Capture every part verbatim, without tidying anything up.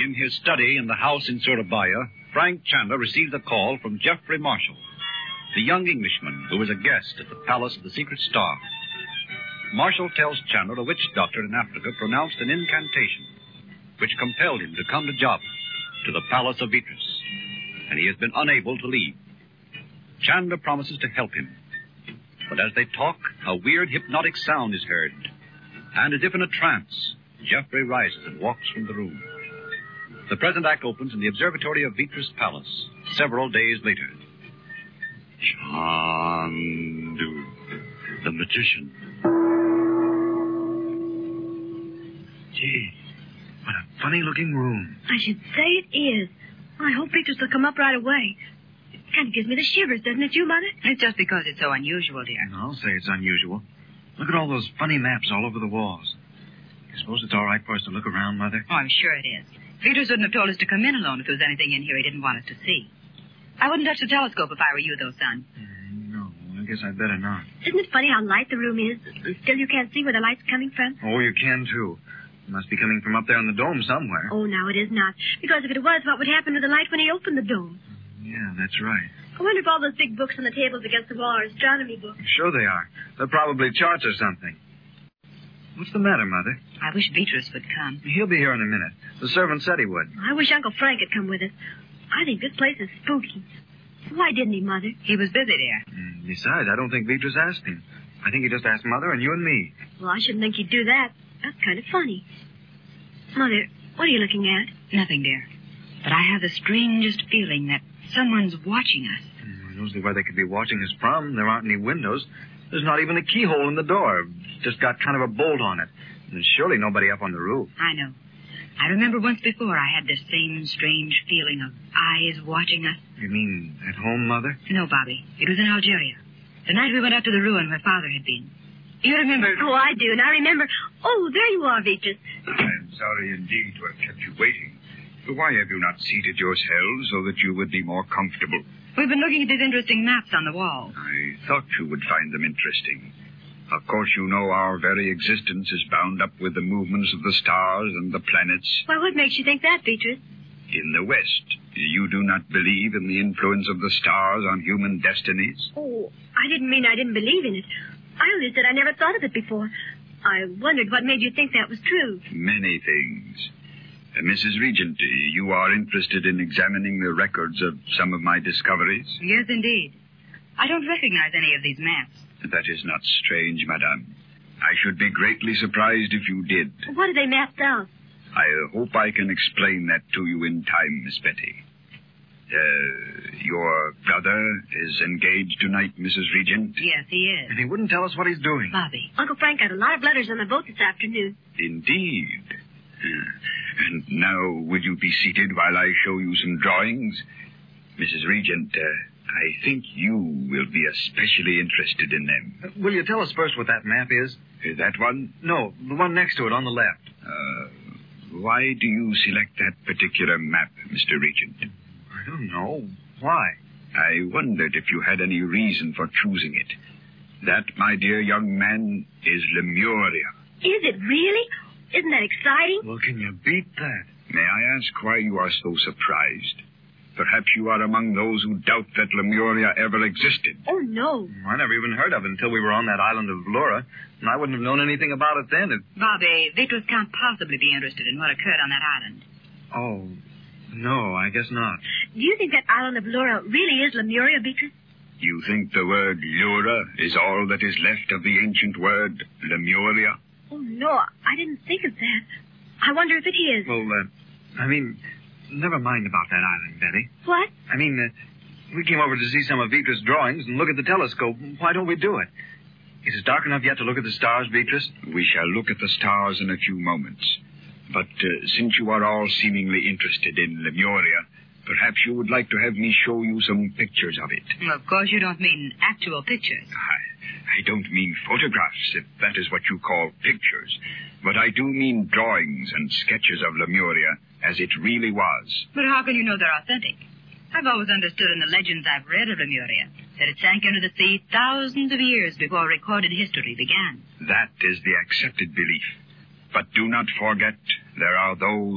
In his study in the house in Surabaya, Frank Chandler received a call from Geoffrey Marshall, the young Englishman who was a guest at the Palace of the Secret Star. Marshall tells Chandler a witch doctor in Africa pronounced an incantation which compelled him to come to Java, to the Palace of Beatrice, and he has been unable to leave. Chandler promises to help him, but as they talk, a weird hypnotic sound is heard, and as if in a trance, Geoffrey rises and walks from the room. The present act opens in the observatory of Beatrice Palace, several days later. Chandu, the magician. Gee, what a funny-looking room. I should say it is. I hope Beatrice will come up right away. It kind of gives me the shivers, doesn't it, you, Mother? It's just because it's so unusual, dear. I'll say it's unusual. Look at all those funny maps all over the walls. You suppose it's all right for us to look around, Mother? Oh, I'm sure it is. Beatrice wouldn't have told us to come in alone if there was anything in here he didn't want us to see. I wouldn't touch the telescope if I were you, though, son. Mm, no, I guess I'd better not. Isn't it funny how light the room is, and still you can't see where the light's coming from? Oh, you can, too. It must be coming from up there in the dome somewhere. Oh, now it is not. Because if it was, what would happen to the light when he opened the dome? Yeah, that's right. I wonder if all those big books on the tables against the wall are astronomy books. Sure they are. They're probably charts or something. What's the matter, Mother? I wish Beatrice would come. He'll be here in a minute. The servant said he would. I wish Uncle Frank had come with us. I think this place is spooky. Why didn't he, Mother? He was busy there. Mm, besides, I don't think Beatrice asked him. I think he just asked Mother and you and me. Well, I shouldn't think he'd do that. That's kind of funny. Mother, what are you looking at? Nothing, dear. But I have the strangest feeling that someone's watching us. Mm, I don't see where they could be watching us from. There aren't any windows. There's not even a keyhole in the door. It's just got kind of a bolt on it. And there's surely nobody up on the roof. I know. I remember once before I had this same strange feeling of eyes watching us. You mean at home, Mother? No, Bobby. It was in Algeria. The night we went up to the ruin where Father had been. You remember... Oh, I do, and I remember... Oh, there you are, Beatrice. I'm sorry indeed to have kept you waiting. But why have you not seated yourselves so that you would be more comfortable? We've been looking at these interesting maps on the wall. I thought you would find them interesting. Of course, you know our very existence is bound up with the movements of the stars and the planets. Well, what makes you think that, Beatrice? In the West, you do not believe in the influence of the stars on human destinies? Oh, I didn't mean I didn't believe in it. I only said I never thought of it before. I wondered what made you think that was true. Many things. Uh, Missus Regent, you are interested in examining the records of some of my discoveries? Yes, indeed. I don't recognize any of these maps. That is not strange, madame. I should be greatly surprised if you did. What are they mapped out? I hope I can explain that to you in time, Miss Betty. Uh, your brother is engaged tonight, Missus Regent? Yes, he is. And he wouldn't tell us what he's doing. Bobby. Uncle Frank got a lot of letters on the boat this afternoon. Indeed. Uh, and now, would you be seated while I show you some drawings? Missus Regent, uh, I think you will be especially interested in them. Uh, will you tell us first what that map is? Uh, that one? No, the one next to it on the left. Uh, why do you select that particular map, Mister Regent? I don't know. Why? I wondered if you had any reason for choosing it. That, my dear young man, is Lemuria. Is it really? Isn't that exciting? Well, can you beat that? May I ask why you are so surprised? Perhaps you are among those who doubt that Lemuria ever existed. Oh, no. I never even heard of it until we were on that island of Vlora, and I wouldn't have known anything about it then. It... Bobby, Beatrice can't possibly be interested in what occurred on that island. Oh, no, I guess not. Do you think that island of Laura really is Lemuria, Beatrice? You think the word Lura is all that is left of the ancient word Lemuria? Oh, no, I didn't think of that. I wonder if it is. Well, uh, I mean, never mind about that island, Betty. What? I mean, uh, we came over to see some of Beatrice's drawings and look at the telescope. Why don't we do it? Is it dark enough yet to look at the stars, Beatrice? We shall look at the stars in a few moments. But uh, since you are all seemingly interested in Lemuria, perhaps you would like to have me show you some pictures of it. Well, of course you don't mean actual pictures. I, I don't mean photographs, if that is what you call pictures. But I do mean drawings and sketches of Lemuria as it really was. But how can you know they're authentic? I've always understood in the legends I've read of Lemuria that it sank into the sea thousands of years before recorded history began. That is the accepted belief. But do not forget, there are those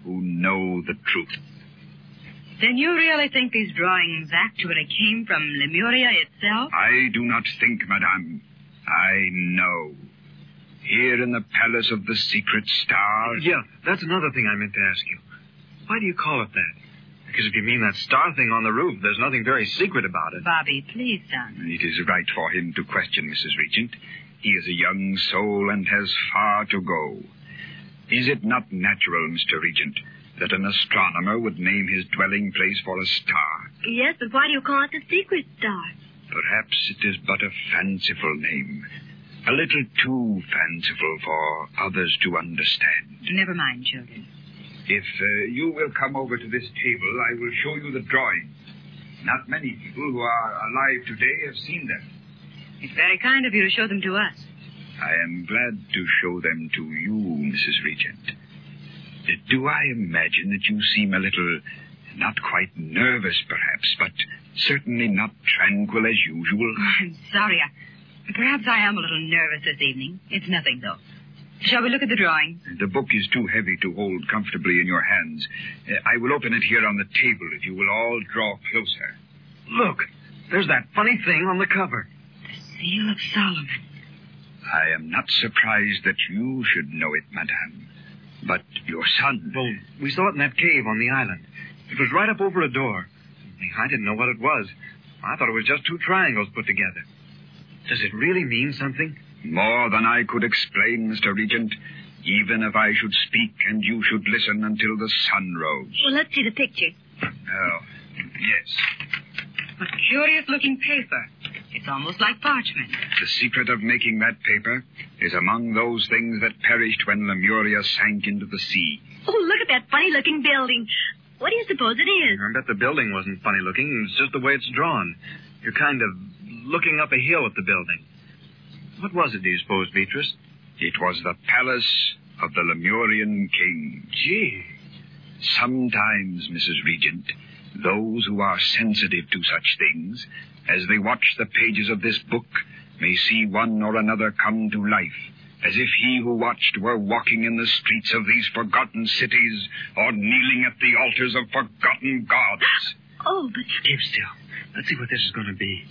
who know the truth. Then you really think these drawings actually came from Lemuria itself? I do not think, madame. I know. Here in the Palace of the Secret Star... Yeah, that's another thing I meant to ask you. Why do you call it that? Because if you mean that star thing on the roof, there's nothing very secret about it. Bobby, please, son. It is right for him to question, Missus Regent. He is a young soul and has far to go. Is it not natural, Mister Regent, that an astronomer would name his dwelling place for a star? Yes, but why do you call it the Secret Star? Perhaps it is but a fanciful name. A little too fanciful for others to understand. Never mind, children. If uh, you will come over to this table, I will show you the drawings. Not many people who are alive today have seen them. It's very kind of you to show them to us. I am glad to show them to you, Missus Regent. Uh, Do I imagine that you seem a little, not quite nervous, perhaps, but certainly not tranquil as usual? Oh, I'm sorry. I, perhaps I am a little nervous this evening. It's nothing, though. Shall we look at the drawing? The book is too heavy to hold comfortably in your hands. Uh, I will open it here on the table if you will all draw closer. Look, there's that funny thing on the cover. The Seal of Solomon. I am not surprised that you should know it, madame. But your son... Well, we saw it in that cave on the island. It was right up over a door. I didn't know what it was. I thought it was just two triangles put together. Does it really mean something? More than I could explain, Mister Regent, even if I should speak and you should listen until the sun rose. Well, let's see the picture. Oh, yes. What curious-looking paper. It's almost like parchment. The secret of making that paper is among those things that perished when Lemuria sank into the sea. Oh, look at that funny-looking building. What do you suppose it is? I bet the building wasn't funny-looking. It's just the way it's drawn. You're kind of looking up a hill at the building. What was it, do you suppose, Beatrice? It was the palace of the Lemurian king. Gee. Sometimes, Missus Regent, those who are sensitive to such things, as they watch the pages of this book, may see one or another come to life, as if he who watched were walking in the streets of these forgotten cities or kneeling at the altars of forgotten gods. Oh, but... Keep still. Let's see what this is going to be.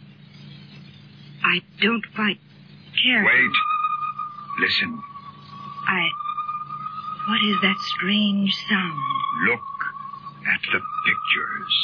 I don't quite care. Wait. Listen. I... What is that strange sound? Look at the pictures.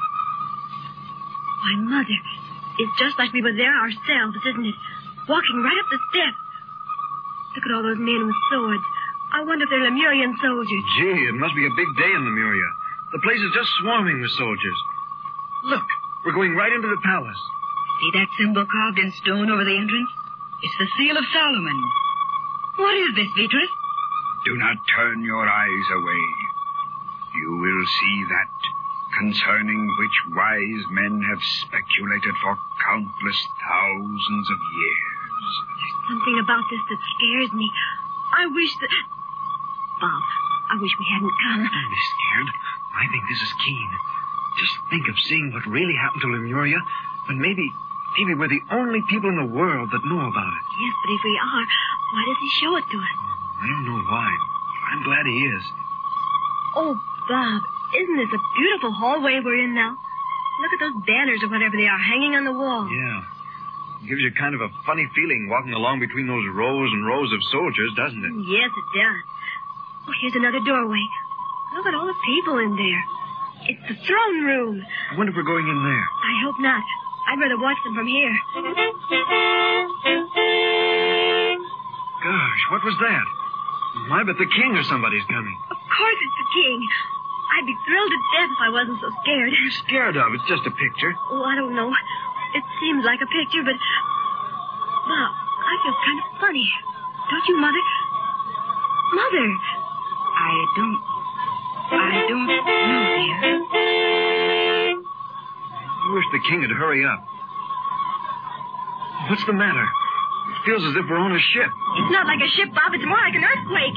Why, Mother, it's just like we were there ourselves, isn't it? Walking right up the steps. Look at all those men with swords. I wonder if they're Lemurian soldiers. Gee, it must be a big day in Lemuria. The place is just swarming with soldiers. Look, we're going right into the palace. See that symbol carved in stone over the entrance? It's the Seal of Solomon. What is this, Beatrice? Do not turn your eyes away. You will see that concerning which wise men have speculated for countless thousands of years. There's something about this that scares me. I wish that... Bob, I wish we hadn't come. Don't be scared. I think this is keen. Just think of seeing what really happened to Lemuria, when maybe, maybe we're the only people in the world that know about it. Yes, but if we are, why does he show it to us? I don't know why. I'm glad he is. Oh, Bob, isn't this a beautiful hallway we're in now? Look at those banners or whatever they are hanging on the wall. Yeah. It gives you kind of a funny feeling walking along between those rows and rows of soldiers, doesn't it? Yes, it does. Oh, here's another doorway. Look at all the people in there. It's the throne room. I wonder if we're going in there. I hope not. I'd rather watch them from here. Gosh, what was that? I bet the king or somebody's coming. Of course it's the king. I'd be thrilled to death if I wasn't so scared. What are you scared of? It's just a picture. Oh, I don't know. It seems like a picture, but... Bob, I feel kind of funny. Don't you, Mother? Mother! I don't... I don't know, dear. I wish the king would hurry up. What's the matter? It feels as if we're on a ship. It's not like a ship, Bob. It's more like an earthquake.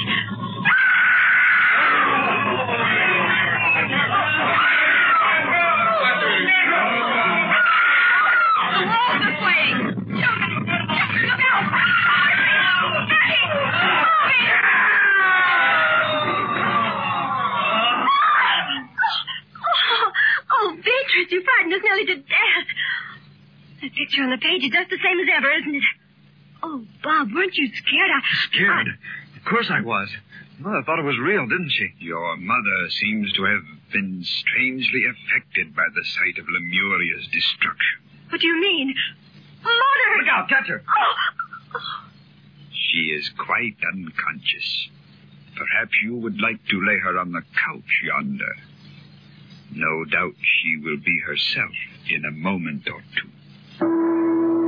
The walls are swaying. Look out! picture on the page is just the same as ever, isn't it? Oh, Bob, weren't you scared? I, Scared? I... Of course I was. Mother thought it was real, didn't she? Your mother seems to have been strangely affected by the sight of Lemuria's destruction. What do you mean? Mother! Look out, catch her. Oh. She is quite unconscious. Perhaps you would like to lay her on the couch yonder. No doubt she will be herself in a moment or two.